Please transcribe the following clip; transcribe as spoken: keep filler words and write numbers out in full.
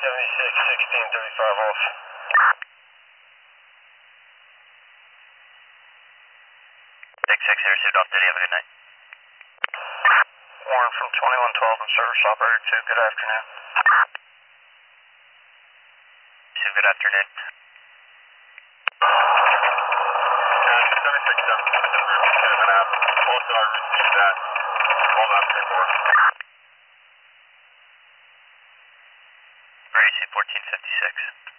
seventy-six, sixteen, thirty-five off. six six, received off duty, have a good night. Warren from twenty-one twelve and service operator two, good afternoon. two, good afternoon. seventy-six, seven and a half. Also, I received that. All that paperwork. Receive fourteen fifty-six.